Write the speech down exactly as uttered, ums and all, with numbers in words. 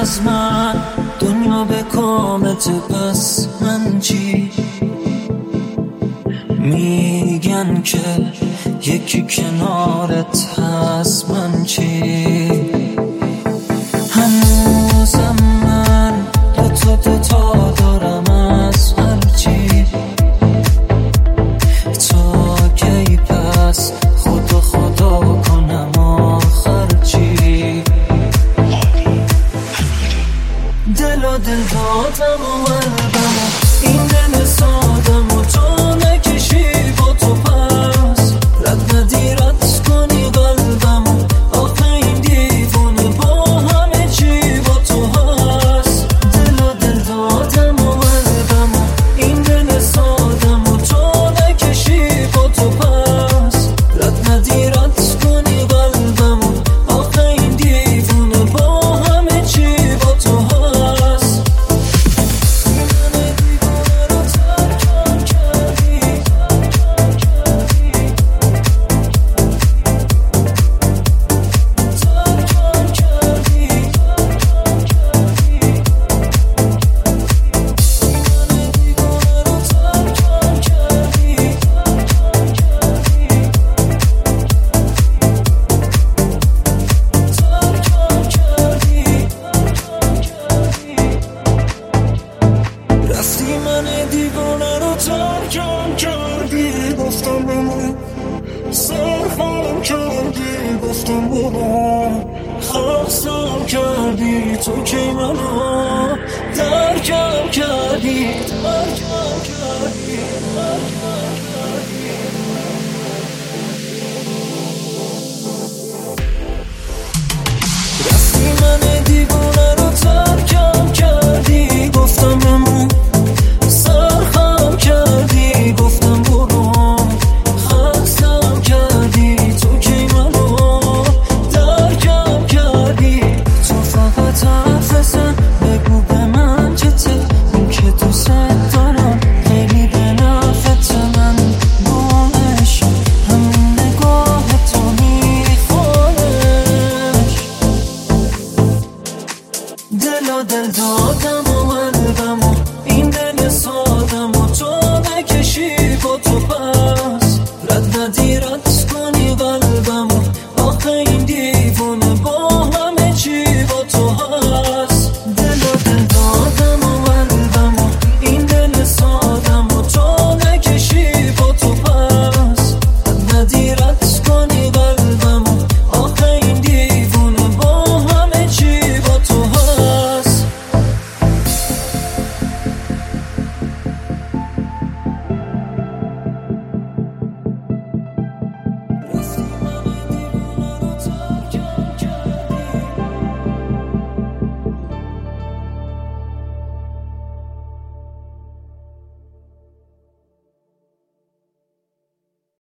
از من دنیا به کامت، پس من چی؟ میگن که یکی کنارت هست، من چی؟ هنوزم من دوتا دوتا دارم از هرچی. تا کی پس خدا خدا کنم آخر چی؟ دل و دل دادم و قلبم، این دل سادم و تو نکشی با تو، پس رد ندی رد کنی قلبم. آخه این دیوونه با همه چی با تو هست. دل و دل دادم و قلبم، این دل سادم و تو نکشی با تو، پس رد ندی رد کنی قلبم. آخه این دیوونه با همه چی با تو هست. رفتی من دیوانه رو ترکم کردی، گفتم بمون سرخم کردی، گفتم برو خواستم کردی. تو که منو درکم کردی، درکم کردی، درکم کردی. رفتی من دیوانه رو ترکم کردی، گفتم بمون سرخم کردی، گفتم برو خواستم کردی. تو که منو درکم کردی. تو فقط حرف بزن، بگو به من چته، این که دوست دارم خیلی به نفعت. من باش همین نگاه تو میخوانش. دل و دل دادم